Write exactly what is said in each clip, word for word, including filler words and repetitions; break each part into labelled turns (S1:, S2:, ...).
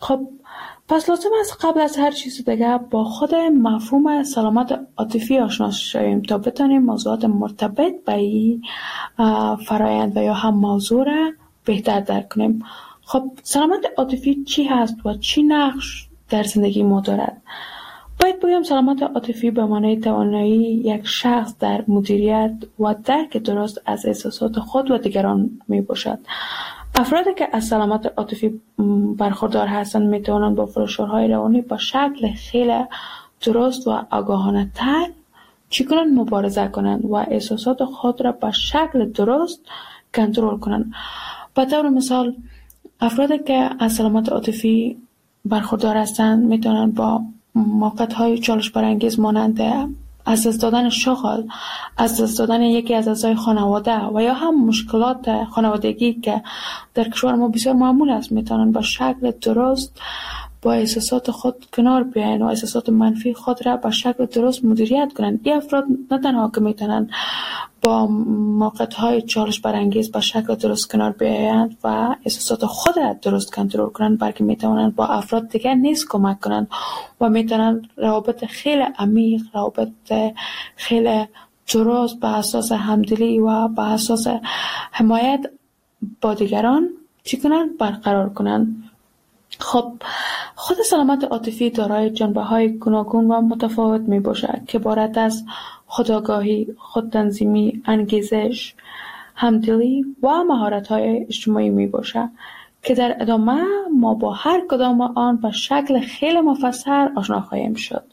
S1: خب پس لازم است قبل از هر چیز دیگه با خود مفهوم سلامت عاطفی آشنا شویم تا بتانیم موضوعات مرتبط به این فرایند و یا هم موضوع را بهتر درک کنیم. خب سلامت عاطفی چی هست و چی نقش در زندگی ما دارد؟ باید بگم سلامت عاطفی به معنای توانایی یک شخص در مدیریت و درک درست از احساسات خود و دیگران می باشد. افرادی که از سلامت عاطفی برخوردار هستند می توانند با فشارهای روانی با شکل خیلی درست و آگاهانه تر چگونه مبارزه کنند و احساسات خود را به شکل درست کنترل کنند. به طور مثال افرادی که از سلامت عاطفی برخوردار هستند می توانند با موقعیت‌های چالش برانگیز مانند از دست دادن شغل، از دست دادن یکی از اعضای خانواده و یا هم مشکلات خانوادگی که در کشور ما بسیار معمول است میتونن با شکل درست با احساسات خود کنار بیاین و احساسات منفی خود را با شکل درست مدیریت کنند. این افراد نه تنها که میتونن با موقعیت‌های چالش برانگیز با شکل درست کنار بیایند و احساسات خود را درست کنترل کنند، بلکه میتونن با افراد دیگر نیز کمک کنند و میتونن روابط خیلی عمیق، روابط خیلی درست به اساس همدلی و به اساس حمایت با دیگران چی کنند؟ برقرار کنند. خب خود سلامت عاطفی دارای جنبه‌های گوناگون و متفاوت می باشد که عبارت از خودآگاهی، خودتنظیمی، انگیزش، همدلی و مهارت‌های اجتماعی می باشد که در ادامه ما با هر کدام آن به شکل خیلی مفصل آشنا خواهیم شد.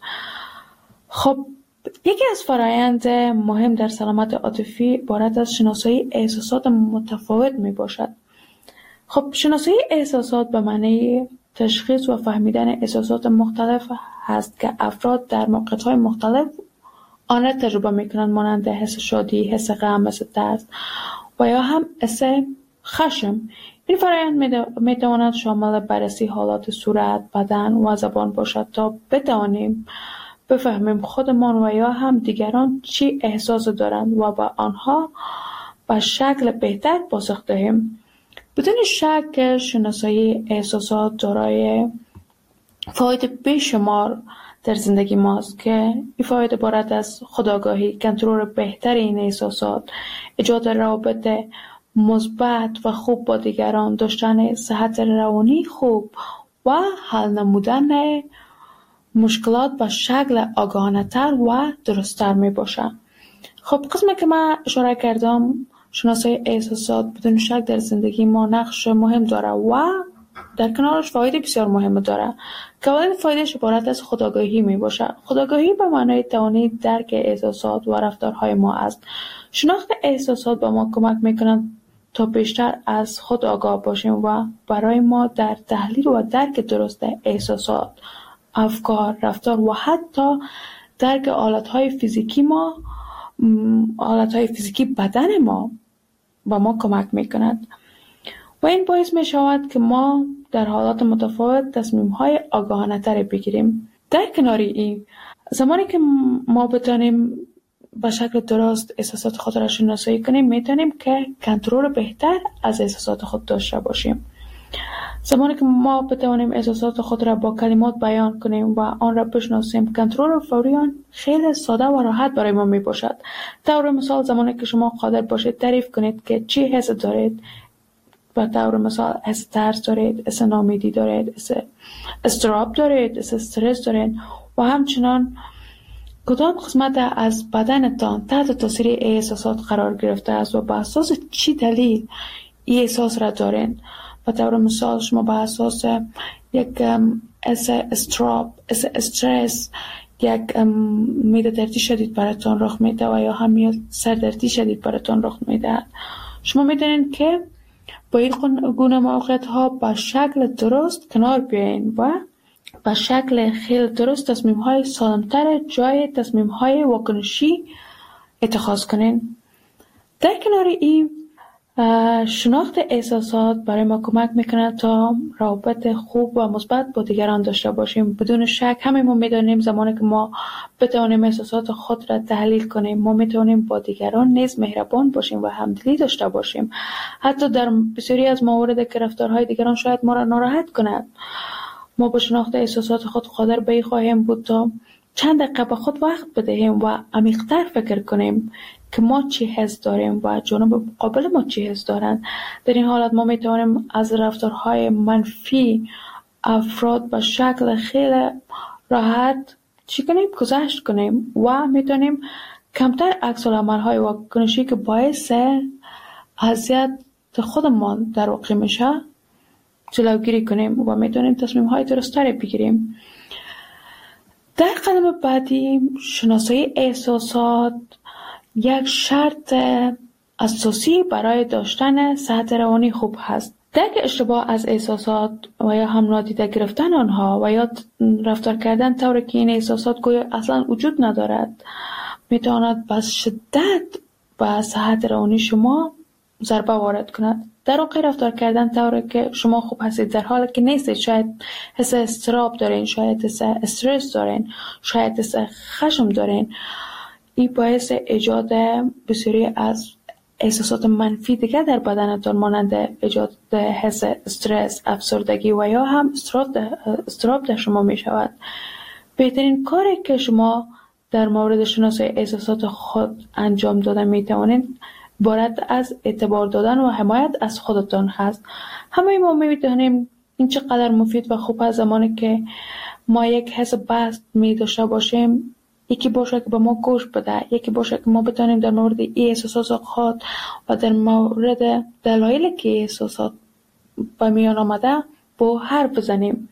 S1: خب یکی از فرآیند مهم در سلامت عاطفی عبارت از شناسایی احساسات متفاوت می باشد. خب شناسایی احساسات به معنی تشخیص و فهمیدن احساسات مختلف هست که افراد در موقعیت‌های مختلف آن را تجربه می‌کنند، مانند حس شادی، حس غم، حس ترس و یا هم حس خشم. این فرآیند می‌تواند شامل بررسی حالات صورت، بدن و زبان باشد تا بتوانیم بفهمیم خودمان و یا هم دیگران چی احساس دارند و با آنها به شکل بهتر پاسخ دهیم. بدون شک شناسایی احساسات دارای فواید بیشمار در زندگی ماست که این فواید عبارت از خودآگاهی، کنترل بهتر این احساسات، ایجاد روابط مثبت و خوب با دیگران، داشتن صحت روانی خوب و حل نمودن مشکلات به شکل آگاهانه‌تر و درست‌تر می باشد. خب قسمی که من اشاره کردم شناسایی احساسات بدون شک در زندگی ما نقش مهم داره و در کنارش فواید بسیار مهم داره که اولین فایدهش عبارت از خودآگاهی می باشه. خودآگاهی به معنای توانایی درک احساسات و رفتارهای ما است. شناخت احساسات به ما کمک میکنند تا بیشتر از خود آگاه باشیم و برای ما در تحلیل و درک درست احساسات، افکار، رفتار و حتی درک حالتهای فیزیکی ما حالتهای فیزیکی بدن ما با ما کمک میکند و این باعث می شود که ما در حالات متفاوت تصمیم‌های آگاهانه تری بگیریم. در کنار این زمانی که ما بتانیم به شکل درست احساسات خود را شناسایی کنیم میتونیم که کنترل بهتر از احساسات خود داشته باشیم. زمانی که ما بتوانیم احساسات خود را با کلمات بیان کنیم و آن را بشناسیم، کنترل فوری آن خیلی ساده و راحت برای ما می باشد. طور مثال زمانی که شما قادر باشید تعریف کنید که چی حس دارید، به طور مثال حس ترس دارید، حس ناامیدی دارید، حس اضطراب دارید، حس استرس دارید و همچنان کدام قسمت از بدنتان تحت تاثیر احساسات قرار گرفته است و به اساس چی دلیل این احساس را دارید. به طور مثال شما به اساس یک حس اضطراب، حس استرس، یک معده دردی شدید براتون رخ میده و یا هم سردردی شدید براتون رخ میده، شما میدونید که با این گونه موقعیت ها با شکل درست کنار بیاین و با شکل خیلی درست تصمیم های سالمتر جای تصمیم های واکنشی اتخاذ کنین. در کنار این شناخت احساسات برای ما کمک میکنه تا روابط خوب و مثبت با دیگران داشته باشیم. بدون شک همه ما میدانیم زمانی که ما بتوانیم احساسات خود را تحلیل کنیم، ما میتوانیم با دیگران نیز مهربان باشیم و همدلی داشته باشیم، حتی در بسیاری از موارد که رفتارهای دیگران شاید ما را ناراحت کند. ما به شناخت احساسات خود قادر به خواهیم بود تا چند دقیقه به خود وقت بدهیم و عمیق‌تر فکر کنیم که ما چی حس داریم و جانب مقابل ما چی حس دارند. در این حالت ما میتوانیم از رفتارهای منفی افراد به شکل خیلی راحت چی کنیم گذشت کنیم و میتونیم کمتر عکس العمل‌های واکنشی که باعث اذیت خودمان در واقع میشه جلوگیری کنیم و میتونیم تصمیم‌های درست‌تری بگیریم. در قدم بعدی شناسایی احساسات یک شرط اساسی برای داشتن صحت روانی خوب هست. درک اشتباه از احساسات و یا هم نادیده گرفتن آنها و یا رفتار کردن طوری که این احساسات گویا اصلا وجود ندارد میتواند به شدت به صحت روانی شما ضربه وارد کند. در واقع رفتار کردن طوری که شما خوب هستید در حالی که نیستید، شاید حس اضطراب دارین، شاید حس استرس دارین، شاید حس خشم دارین، این باعث ایجاد بسیاری از احساسات منفی دیگر در بدنتان مانند ایجاد حس استرس، افسردگی و یا هم اضطراب در شما می شود. بهترین کاری که شما در مورد شناسایی احساسات خود انجام دادن می توانید عبارت از اعتبار دادن و حمایت از خودتان هست. همه ما می دانیم این چقدر مفید و خوب است زمانی که ما یک حس بد می داشته باشیم، یکی باشه که به ما گوش بده، یکی باشه که ما بتونیم در مورد این احساسات خود و در مورد دلایلی که احساسات به میان آمده با حرف بزنیم.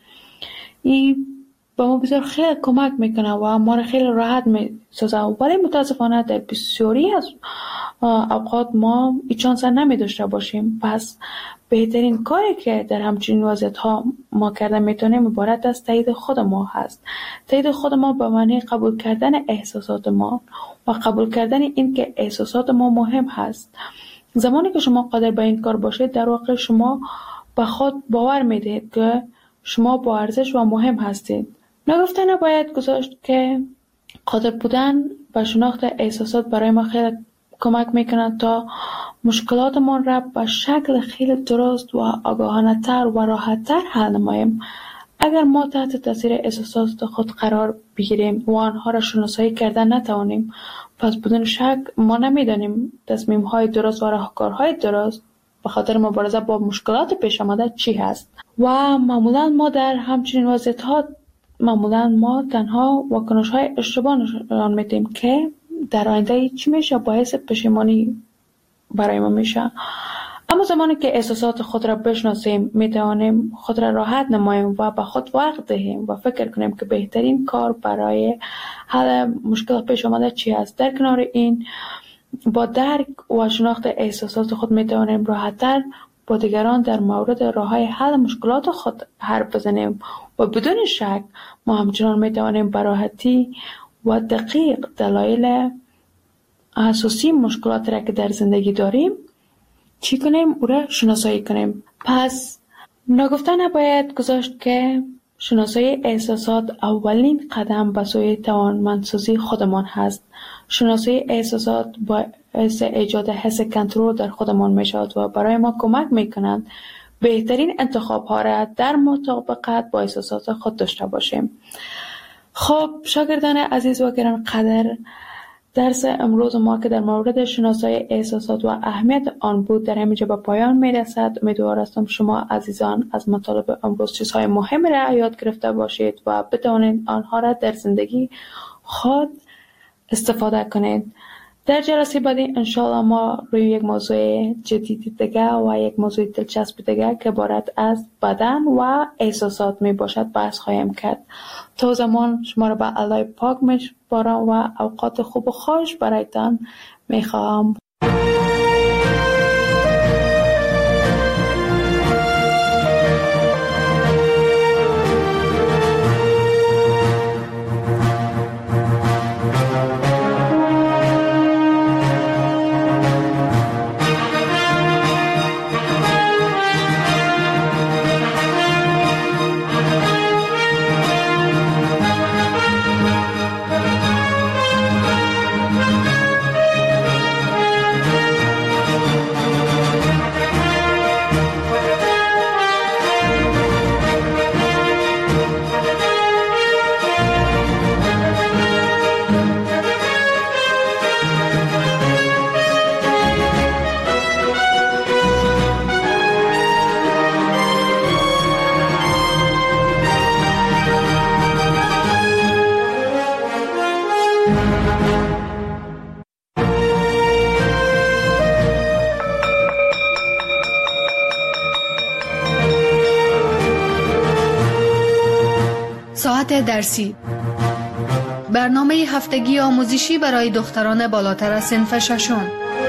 S1: این به ما بسیار خیلی کمک میکنه و ما را خیلی راحت میسازه، ولی متاسفانه در بسیاری از اوقات ما این چانس نمی داشته باشیم. پس بهترین کاری که در همچین وضعیت ها ما کرده میتونیم عبارت از تایید خود ما هست. تایید خود ما به معنی قبول کردن احساسات ما و قبول کردن این که احساسات ما مهم هست. زمانی که شما قادر به این کار باشید در واقع شما به خود باور میدید که شما با ارزش و مهم هستید. نگفته نباید گذاشت که قادر بودن و شناخت احساسات برای ما خیلی کمک میکنند تا مشکلاتمان را به شکل خیلی درست و آگاهانه تر و راحت تر حل نماییم. اگر ما تحت تاثیر احساسات خود قرار بگیریم و آنها را شناسایی کردن نتوانیم، پس بدون شک ما نمیدانیم تصمیم های درست و راهکارهای درست به خاطر مبارزه با مشکلات پیش آمده چی هست. و معمولا ما در همچنین وضعیت ها معمولا ما تنها واکنش های اشتباه نشان میدیم که در آینده چی میشه باعث پشیمانی برای ما میشه. اما زمانی که احساسات خود را بشناسیم میتوانیم خود را راحت نماییم و به خود وقت دهیم و فکر کنیم که بهترین کار برای حل مشکل پیش آمده چی است. در کنار این با درک و شناخت احساسات خود میتوانیم راحت‌تر با دیگران در مورد راه‌های حل مشکلات خود حرف بزنیم و بدون شک ما همچنان میتوانیم به راحتی و دقیق دلایل اساسی مشکلات را که در زندگی داریم چی کنیم او را شناسایی کنیم. پس نگفته نباید گذاشت که شناسایی احساسات اولین قدم به سوی توانمندسازی خودمان هست. شناسایی احساسات باعث ایجاد حس کنترل در خودمان می شود و برای ما کمک می کنند بهترین انتخاب ها را در مطابقت با احساسات خود داشته باشیم. خب شاگردان عزیز و گرانقدر، درس امروز ما که در مورد شناسایی احساسات و اهمیت آن بود در همینجا به پایان می رسد. امیدوار هستم شما عزیزان از مطالب امروز چیزهای مهمی را یاد گرفته باشید و بتوانید آنها را در زندگی خود استفاده کنید. در جلسه بعدی انشاءالله ما روی یک موضوع جدید دیگه و یک موضوع دلچسب دیگه که عبارت از بدن و احساسات می باشد بحث خواهیم کرد. تا زمان شما را به الله پاک می سپارم و اوقات خوب و خوش برایتان می خواهم.
S2: ساعت درسی، برنامه هفتگی آموزشی برای دختران بالاتر از صنف ششم.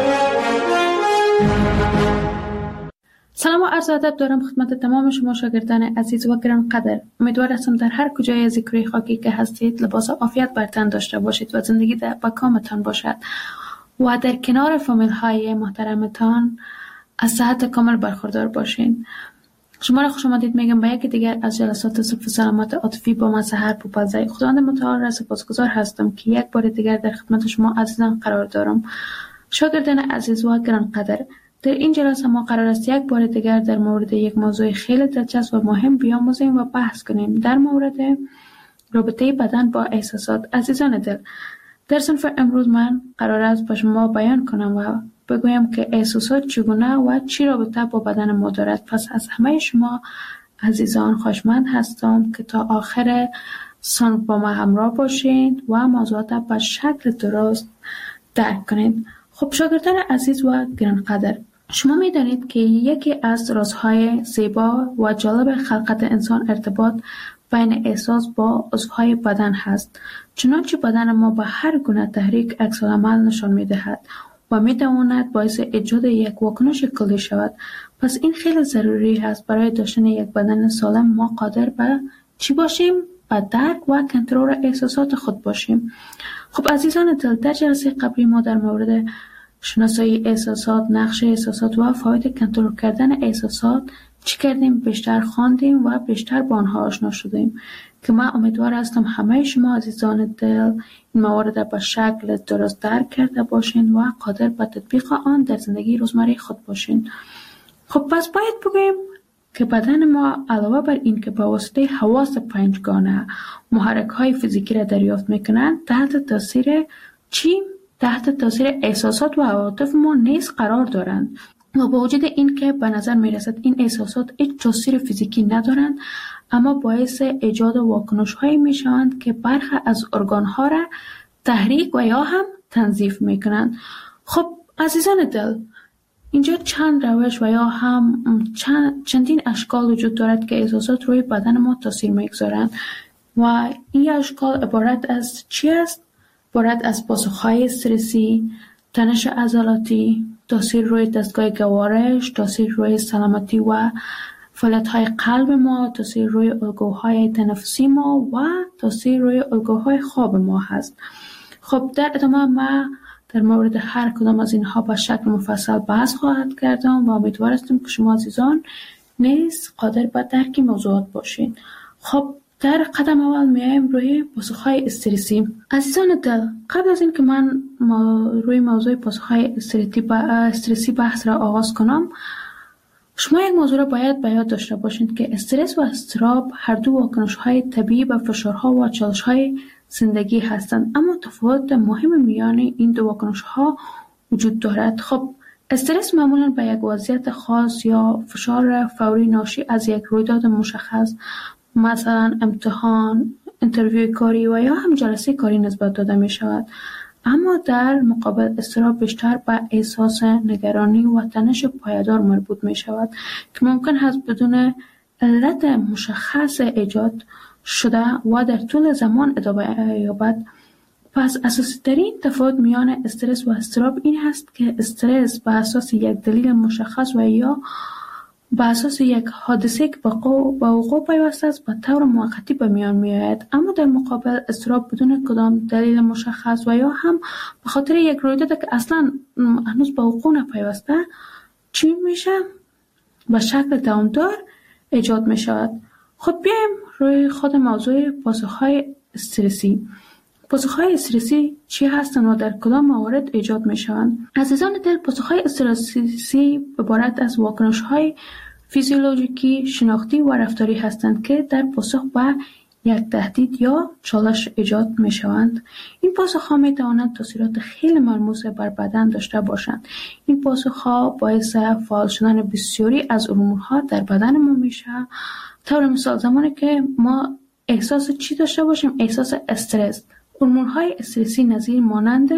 S1: سلام و عرض ادب دارم خدمت تمام شما شاگردان عزیز و گرانقدر. امیدوار هستم در هر کجای از کره خاکی که هستید لباس عافیت بر تن داشته باشید و زندگی در بکامتان باشد و در کنار فامیل های محترمتان از صحت کامل برخوردار باشین. شما را خوش آمدید میگم به یکی دیگر از جلسات صف سلامت عاطفی با من سحر پوپلزئی. خداوند متعال را سپاسگزار هستم که یک بار دیگر در خدمت شما عزیزان قرار دارم. شاگردان عزیز و گرانقدر، در این جلسه ما قرار است یک بار دیگر در مورد یک موضوع خیلی دلچسب و مهم بیاموزیم و بحث کنیم، در مورد رابطه بدن با احساسات. عزیزان دل، در صنف امروز من قرار است با شما بیان کنم و بگویم که احساسات چگونه و چی رابطه با بدن ما دارد. پس از همه شما عزیزان خواهشمند هستم که تا آخر صنف با ما همراه باشید و موضوعات به شکل درست درک کنید. خب شاگردان عزیز و گرانقدر، شما می دانید که یکی از رازهای زیبا و جالب خلقت انسان ارتباط بین احساس با عضوهای بدن هست. چنانچه بدن ما با هر گونه تحریک عکس‌العمل نشان می دهد و می تواند باعث ایجاد یک واکنش کلی شود. پس این خیلی ضروری است برای داشتن یک بدن سالم ما قادر به چی باشیم؟ به درک و کنترل احساسات خود باشیم. خب عزیزان دل، در جلسه قبلی ما در مورد شناسایی احساسات، نقش احساسات و فواید کنترل کردن احساسات چی کردیم؟ بیشتر خواندیم و بیشتر با آنها آشنا شدیم که من امیدوار هستم همه شما عزیزان دل این موارد به شکل درست درک کرده باشین و قادر به تطبیق آن در زندگی روزمره خود باشین. خب پس باید بگویم که بدن ما علاوه بر این که به واسطه حواس پنجگانه محرک های فیزیکی را دریافت میکنند، تحت تاثیر چی؟ تحت تاثیر احساسات و عواطف ما نیز قرار دارند و با وجود این که به نظر میرسد این احساسات هیچ تاثیر فیزیکی ندارند، اما باعث ایجاد واکنش هایی میشوند که برخی از ارگان ها را تحریک و یا هم تنظیف میکنند. خب عزیزان دل، اینجا چند روش و یا هم چند چندین اشکال وجود دارد که احساسات روی بدن ما تاثیر میگذارند و این اشکال عبارت از چی است؟ عبارت از پاسخهای استرسی، تنش عضلاتی، تاثیر روی دستگاه گوارش، تاثیر روی سلامتی و فعالیت‌های قلب ما، تاثیر روی الگوهای تنفسی ما و تاثیر روی الگوهای خواب ما هست. خب در ادامه ما در مورد هر کدام از اینها با شکل مفصل بحث خواهد کردم و امیدوار هستم که شما عزیزان نیز قادر به درک موضوعات باشین. خب در قدم اول میایم روی پاسخهای استرسی. عزیزان دل، قبل از این که من ما روی موضوع پاسخهای استرسی بحث را آغاز کنم، شما یک موضوع را باید به یاد داشته باشید که استرس و اضطراب هر دو واکنش‌های طبیعی به فشارها و چالش‌های زندگی هستند، اما تفاوت مهم میان این دو واکنش‌ها وجود دارد. خب استرس معمولاً به یک وضعیت خاص یا فشار فوری ناشی از یک رویداد مشخص، مثلا امتحان، انترویو کاری و یا هم جلسه کاری نسبت داده می شود. اما در مقابل اضطراب بیشتر به احساس نگرانی و تنش پایدار مربوط می شود که ممکن است بدون علت مشخص ایجاد شده و در طول زمان ادامه یابد. پس اساسی ترین تفاوت میان استرس و اضطراب این است که استرس به اساس یک دلیل مشخص و یا به اساس یک حادثه که به وقوع پیوسته است به طور موقتی به میان میآید، اما در مقابل اضطراب بدون کدام دلیل مشخص و یا هم به خاطر یک رویداد که اصلا هنوز به وقوع نپیوسته چی میشه؟ به شکل دوامدار ایجاد می شود. خب بیایم روی خود موضوع پاسخهای استرسی. پاسخهای استرسی چی هستند و در کدام موارد ایجاد می شوند؟ عزیزان دل، پاسخهای استرسی عبارت از واکنش‌های فیزیولوژیکی، شناختی و رفتاری هستند که در پاسخ به یک تهدید یا چالش ایجاد می شوند. این پاسخ‌ها می توانند تاثیرات خیلی ملموس بر بدن داشته باشند. این پاسخ‌ها باعث فعال شدن بسیاری از هورمون‌ها در بدن ما میشه. طور مثال زمانی که ما احساس چی داشته باشیم؟ احساس استرس. هورمون‌های استرسی نظیر مانند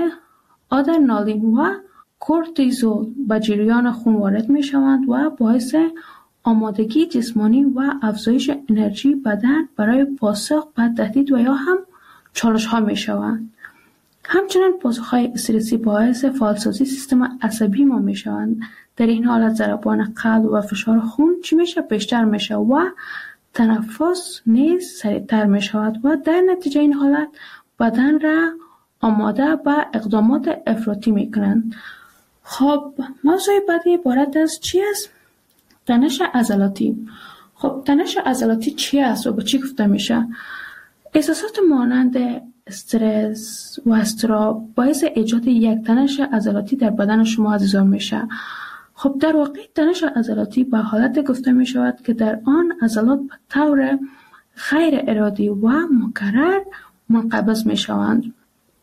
S1: آدرنالین و کورتیزول به جریان خون وارد می شوند و باعث آمادگی جسمانی و افزایش انرژی بدن برای پاسخ به تهدید و یا هم چالش ها می شوند. همچنین پاسخ های استرسی باعث فعالسازی سیستم عصبی ما می شوند. در این حالت ضربان قلب و فشار خون چی میشه؟ بیشتر میشه و تنفس نیز سریعتر می شود و در نتیجه این حالت بدن را آماده به اقدامات افراطی می کنند. خب موضوع بعدی عبارت از چی است؟ تنش عضلاتی. خب تنش عضلاتی چی است و به چی گفته میشه؟ احساسات مانند استرس و اضطراب باعث ایجاد یک تنش عضلاتی در بدن شما عزیزان میشه. خب در واقع تنش عضلاتی به حالت گفته می شود که در آن عضلات به طور غیر ارادی و مکرر منقبض می شوند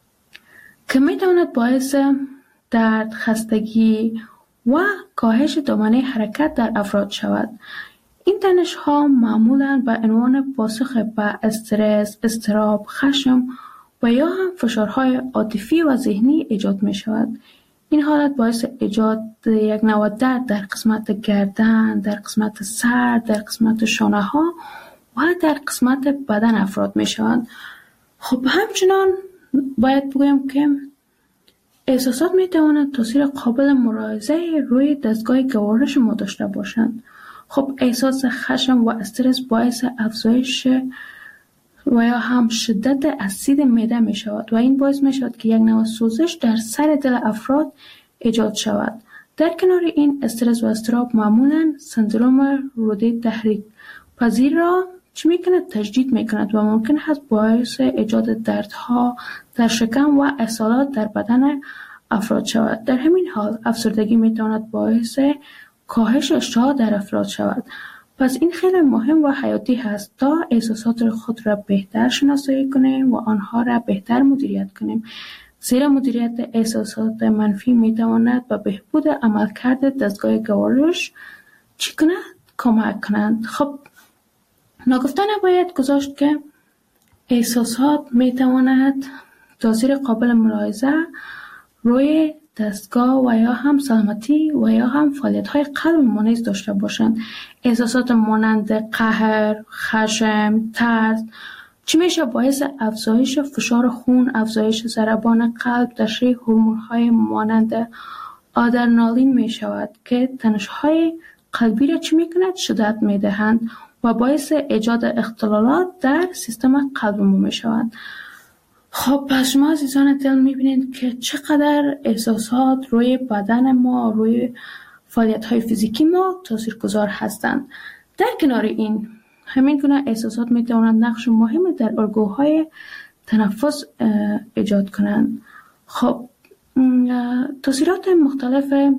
S1: که می تواند باعث درد، خستگی و کاهش دامنه حرکت در افراد شود. این تنش ها معمولاً به عنوان پاسخ به استرس، اضطراب، خشم و یا هم فشارهای عاطفی و ذهنی ایجاد می شود. این حالت باعث ایجاد یک نوع درد در قسمت گردن، در قسمت سر، در قسمت شانه ها و در قسمت بدن افراد می شوند. خب همچنان باید بگویم که احساسات می توانند تاثیر قابل ملاحظه روی دستگاه گوارش ما داشته باشند. خب احساس خشم و استرس باعث افزایش و یا هم شدت اسید معده می شود و این باعث می شود که یک نوع سوزش در سر دل افراد ایجاد شود. در کنار این استرس و اضطراب معمولاً سندروم روده تحریک پذیر را چی می کند؟ تجدید می کند و ممکن است باعث ایجاد دردها در شکم و اسهالات در بدن افراد شود. در همین حال افسردگی می تواند باعث کاهش اشتها در افراد شود. پس این خیلی مهم و حیاتی هست تا احساسات خود را بهتر شناسایی کنیم و آنها را بهتر مدیریت کنیم. زیرا مدیریت احساسات منفی می تواند به بهبود عملکرد دستگاه گوارش چی کند؟ کمک کنند. خب ناگفته نباید گذاشت که احساسات می تواند تاثیر قابل ملاحظه روی دستگاه و یا هم سلامتی و یا هم فعالیت‌های قلب ما نیز داشته باشند. احساسات مانند قهر، خشم، ترس چی میشه؟ باعث افزایش فشار خون، افزایش ضربان قلب، تشریح هورمون‌های مانند آدرنالین می شود که تنش‌های قلبی را چی میکند؟ شدت میدهند و باعث ایجاد اختلالات در سیستم قلب ما می شوند. خب پس شما عزیزان دل میبینید که چقدر احساسات روی بدن ما، روی فعالیت های فیزیکی ما تاثیرگذار هستند. در کنار این همین گونه احساسات میتوانند نقش مهمی در الگوهای تنفس ایجاد کنند. خب تاثیرات مختلف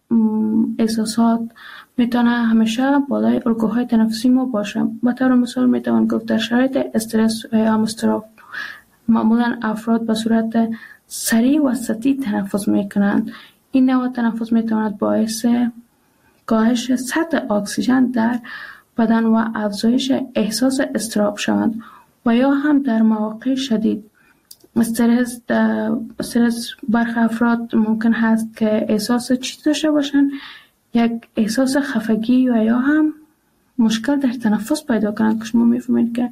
S1: احساسات میتونه همیشه بالای الگوهای تنفسی ما باشه. به طور مثال میتوان گفت در شرایط استرس یا اضطراب معمولا افراد به صورت سریع و سطحی تنفس میکنند. این نوع تنفس میتواند باعث کاهش سطح اکسیژن در بدن و افزایش احساس اضطراب شوند و یا هم در مواقع شدید استرس استرس برخی افراد ممکن هست که احساس چیزی داشته باشند، یک احساس خفگی و یا هم مشکل در تنفس پیدا کنند که شما میفهمید که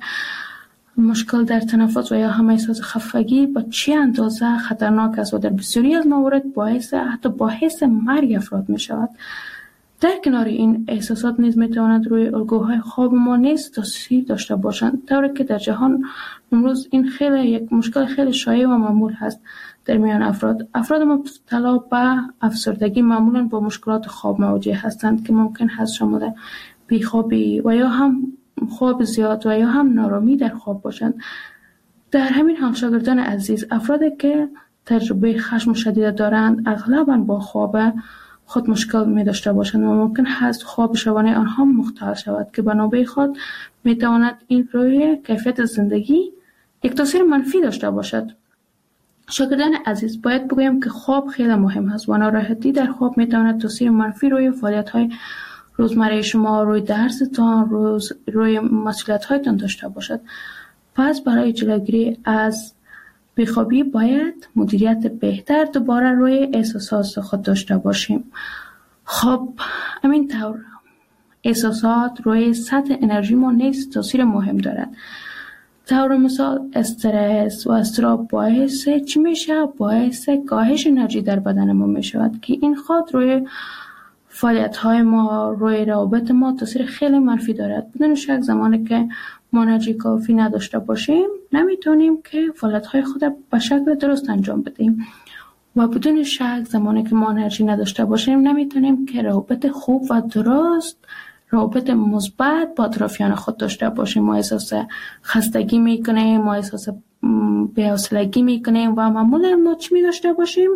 S1: مشکل در تنفس و یا هم احساس خفگی با چه اندازه خطرناک است و در بسیاری از موارد باعث حتی باعث مرگ افراد می شود. در کنار این احساسات نیز می تواند روی الگوهای خواب ما نیز تاثیر داشته باشند، طوری که در جهان امروز این خیلی یک مشکل خیلی شایع و معمول هست در میان افراد. افراد مبتلا به افسردگی معمولا با مشکلات خواب مواجه هستند که ممکن هست شامل بیخوابی و یا هم خواب زیاد و یا هم نارامی در خواب باشند. در همین حال شاگردان عزیز، افرادی که تجربه خشم شدید دارند اغلباً با خواب خود مشکل می داشته باشند و ممکن هست خواب شبانه آنها مختل شود که به نوبه خود می تواند این روی کیفیت زندگی یک تاثیر منفی داشته باشد. شاگردان عزیز، باید بگویم که خواب خیلی مهم است و ناراحتی در خواب می تواند تاثیر منفی روی فعالیت‌های روزمره شما، روی درستان، روز روی مسئولیت‌هایتان داشته باشد. پس برای جلوگیری از بیخوابی باید مدیریت بهتر دوباره روی احساسات خود داشته باشیم. خب همین طور احساسات روی سطح انرژی ما نیز تاثیر مهم دارد. طور مثال استرس و اضطراب باعث چی میشه؟ باعث کاهش انرژی در بدن ما میشود که این خود روی فعالیت های ما، روی روابط ما تاثیر خیلی منفی دارد. بدون شک زمانی که ما انرژی کافی نداشته باشیم نمیتونیم که فعالیت های خود به شکل درست انجام بدیم و بدون شک زمانی که ما انرژی نداشته باشیم نمیتونیم که روابط خوب و درست، روابط مثبت با اطرافیان خود داشته باشیم. ما احساس خستگی میکنیم، ما احساس بی‌حوصلگی میکنیم و معمولا ما چی می داشته باشیم؟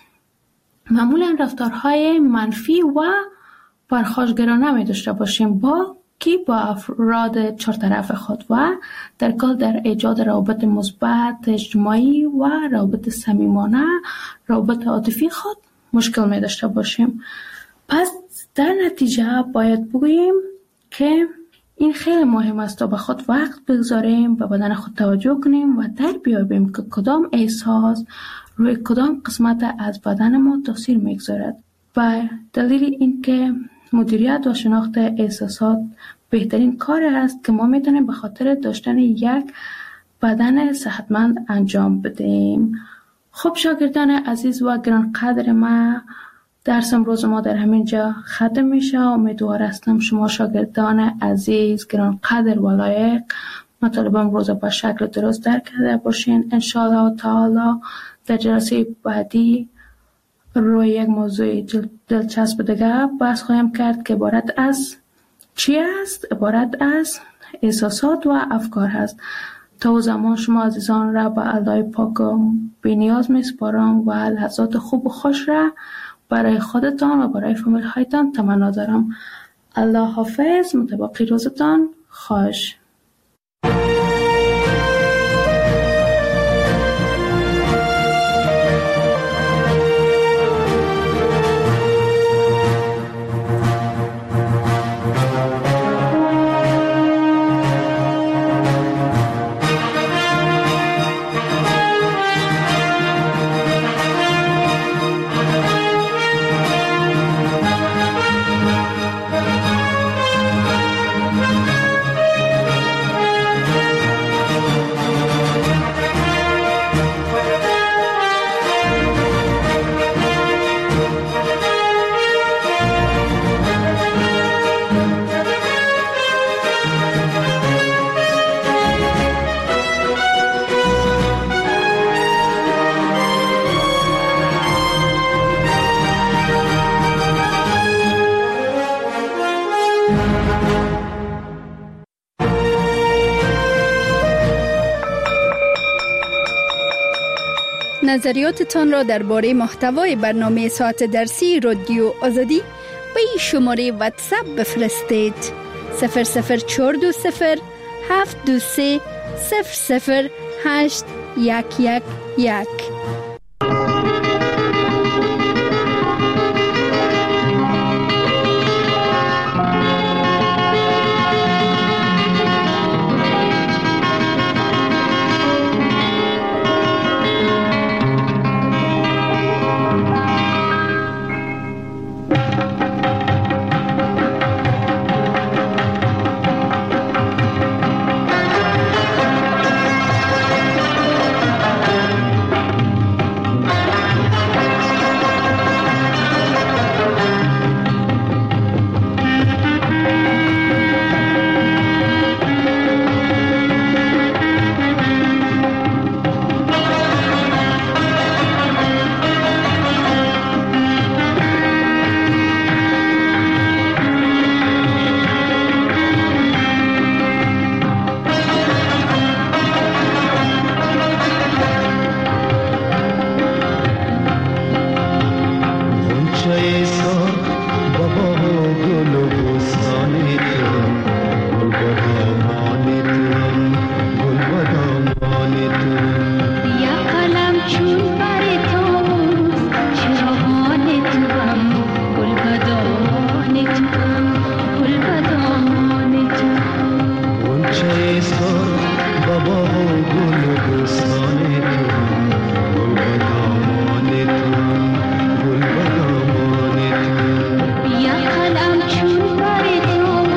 S1: معمولا رفتارهای منفی و پرخاشگرانه می داشته باشیم با کی؟ با افراد چهارطرف خود و در کل در ایجاد روابط مثبت اجتماعی و روابط صمیمانه، روابط عاطفی خود مشکل می داشته باشیم. پس در نتیجه باید بگوییم که این خیلی مهم است تا به خود وقت بگذاریم، به بدن خود توجه کنیم و در بیابیم که کدام احساس روی کدام قسمت از بدن ما تاثیر میگذارد. و دلیل این که مدیریت و شناخت احساسات بهترین کار است که ما میتونیم به خاطر داشتن یک بدن صحتمند انجام بدیم. خب شاگردان عزیز و گرانقدر ما، درس امروز ما در همین جا ختم میشه. امیدوار هستم شما شاگردان عزیز گرانقدر و لایق مطالب امروز به شکل درست درک کرده باشین. انشاءالله تعالی در جلسه بعدی روی یک موضوع دلچسب دیگه بحث خواهیم کرد که عبارت از چی است؟ عبارت از احساسات و افکار هست. تا او زمان شما عزیزان را به الله پاک بی نیاز میسپارم و لحظات خوب و خوش را برای خودتان و برای فامیل هایتان تمنا دارم. الله حافظ. متباقی روزتان خوش.
S3: نظریاتتان را درباره محتوای برنامه ساعت درسی رادیو آزادی به این شماره واتساپ بفرستید: صفر صفر چهار دو صفر هفت دو سه صفر صفر هشت یک یک یک.
S4: یا قلم چون بر تو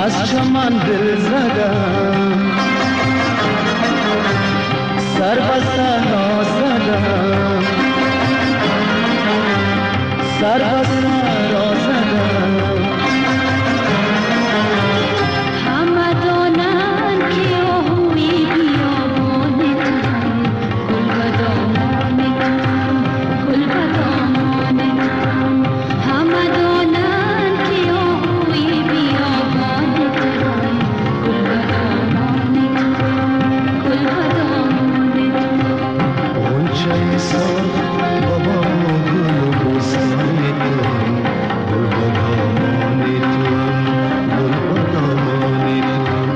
S4: از چمن دل زدم، سر به صحرا زدم، سر به صحرا زدم.
S5: همه دانند که آهوی بیابان توام، گل به دامان توام، گل به دامان توام. همه دانند که آهوی بیابان توام، گل به دامان توام، گل به دامان توام.
S4: غنچه سال بابا گل و بستان توام، گل به دامان توام، گل به دامان توام.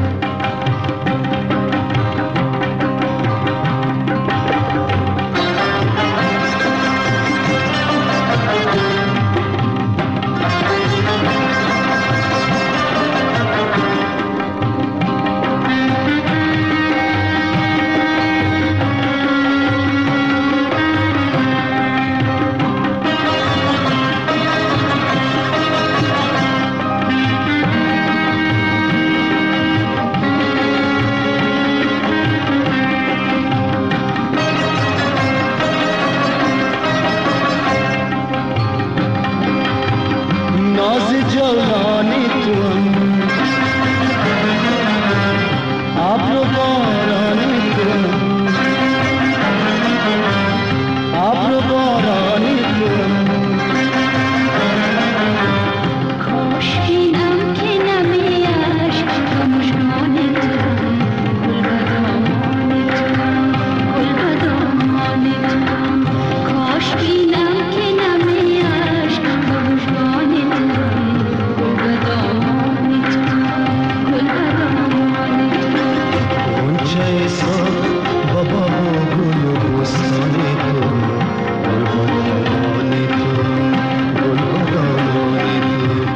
S4: ناز جولانی توام، ابر و بارانی توام، ابر و بارانی توام.
S5: کاش بینم که نمی اشک و مژگان توام، گل به دامان توام، گل به دامان توام. کاش بینم که نمی اشک و مژگان توام، گل به دامان توام، گل به دامان توام.
S4: غنچه سال بابا گل و بستان توام، گل به دامان توام، گل به دامان توام.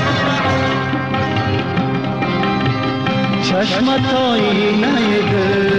S4: چشمت آینه دل